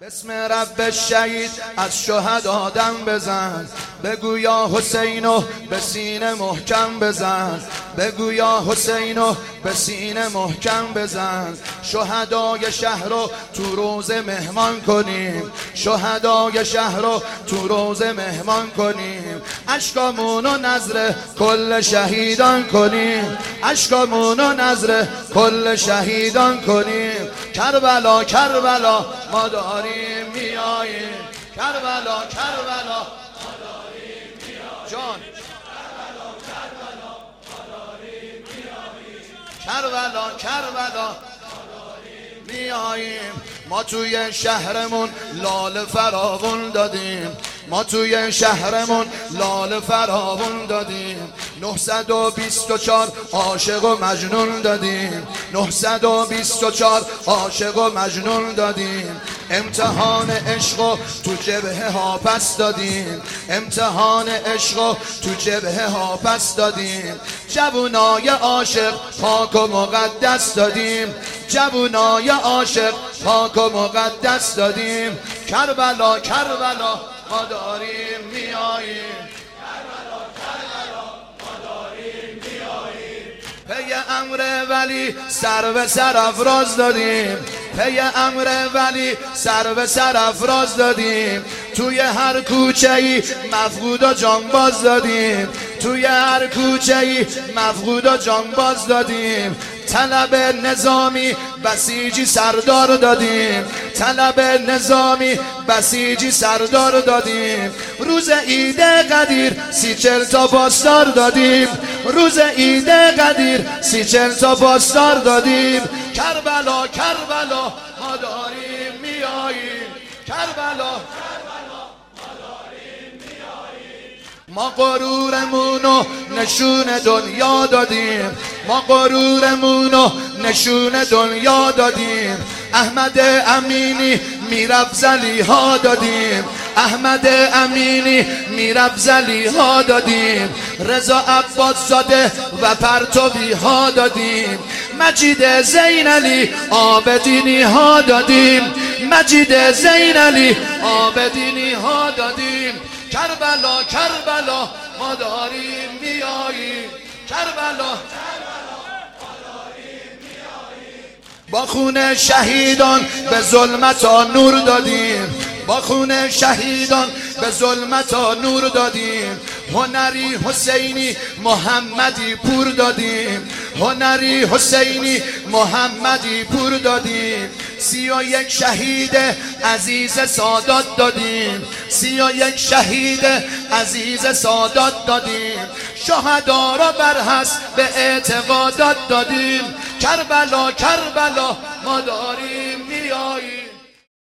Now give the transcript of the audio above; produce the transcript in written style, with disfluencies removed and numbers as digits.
بسم رب الشهید از شهدا دم بزن، بگو یا حسینو به سینه محکم بزن، بگو یا حسینو به سینه محکم بزن. شهدای شهر رو تو روزه مهمان کنیم، شهدای شهر رو تو روزه مهمان کنیم. اشکامونو نذر کل شهیدان کنیم، اشکامونو نذر کل شهیدان کنیم. کربلا کربلا ما داریم میاییم، کربلا کربلا ما داریم میاییم. جان کربلا کربلا میاییم. ما توی شهرمون لال فراوون دادیم، ما توی شهرمون لال فراوون دادیم. 924 عاشق و مجنون دادیم، 924 عاشق و مجنون دادیم. امتحان عشق تو جبهه ها پس دادیم، امتحان عشق تو جبهه ها پس دادیم. جوونای عاشق پاک و مقدس دادیم، جوونای عاشق پاک و مقدس دادیم. کربلا کربلا ما داریم میاییم، کربلا کربلا ما داریم میاییم. پی امر ولی سر به سر افراز دادیم، پی امر ولی سر به سر افراز دادیم. توی هر کوچه ای مفقود و جانباز دادیم، توی هر کوچه ای مفقود و جانباز دادیم. طلب نظامی بسیجی سردار دادیم، طلب نظامی بسیجی سردار دادیم. روز عید قدیر 30-40 تا پاسدار دادیم، روز عید قدیر 30-40 تا پاسدار دادیم. کربلا کربلا ما داریم میاییم، کربلا ما غرورمونو نشون دنیا دادیم، ما غرورمونو نشون دنیا دادیم. احمد امینی میرفت زلیها دادیم، احمد امینی میرفت زلیها دادیم. رضا عباس زاده و پرتوی ها دادیم، مجید زین علی عابدینی ها دادیم، مجید زین علی عابدینی ها دادیم. کربلا کربلا ما داریم میاییم، کربلا با خون شهیدان به ظلمت نور دادیم، با خون شهیدان به ظلمت نور دادیم. هنری حسینی محمدی پور دادیم، هنری حسینی محمدی پور دادیم. 31 شهید عزیز سادات دادیم، 31 شهید عزیز سادات دادیم. شهدا را بر حسب اعتقادات دادیم، کربلا کربلا ما داریم میاییم.